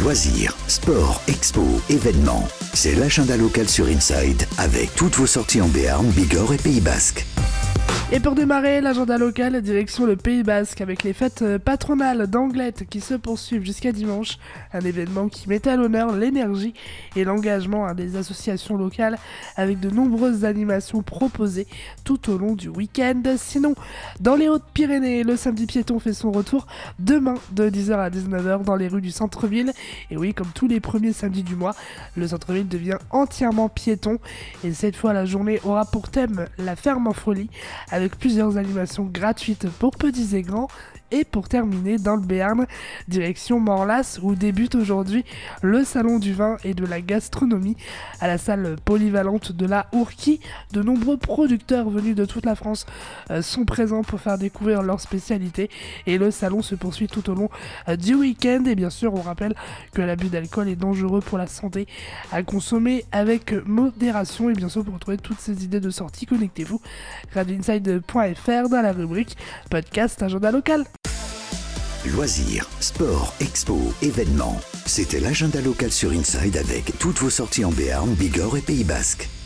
Loisirs, sport, expo, événements. C'est l'agenda local sur Inside avec toutes vos sorties en Béarn, Bigorre et Pays Basque. Et pour démarrer, l'agenda local, direction le Pays Basque avec les fêtes patronales d'Anglet qui se poursuivent jusqu'à dimanche. Un événement qui met à l'honneur l'énergie et l'engagement des associations locales avec de nombreuses animations proposées tout au long du week-end. Sinon, dans les Hautes-Pyrénées, le samedi piéton fait son retour demain de 10h à 19h dans les rues du centre-ville. Et oui, comme tous les premiers samedis du mois, le centre-ville devient entièrement piéton. Et cette fois, la journée aura pour thème la ferme en folie, avec plusieurs animations gratuites pour petits et grands. Et pour terminer, dans le Béarn, direction Morlas, où débute aujourd'hui le salon du vin et de la gastronomie à la salle polyvalente de la Ourquie. De nombreux producteurs venus de toute la France sont présents pour faire découvrir leurs spécialités. Et le salon se poursuit tout au long du week-end. Et bien sûr, on rappelle que l'abus d'alcool est dangereux pour la santé, à consommer avec modération. Et bien sûr, pour retrouver toutes ces idées de sortie, connectez-vous radioinside.fr dans la rubrique podcast agenda local. Loisirs, sport, expo, événements. C'était l'agenda local sur Inside avec toutes vos sorties en Béarn, Bigorre et Pays Basque.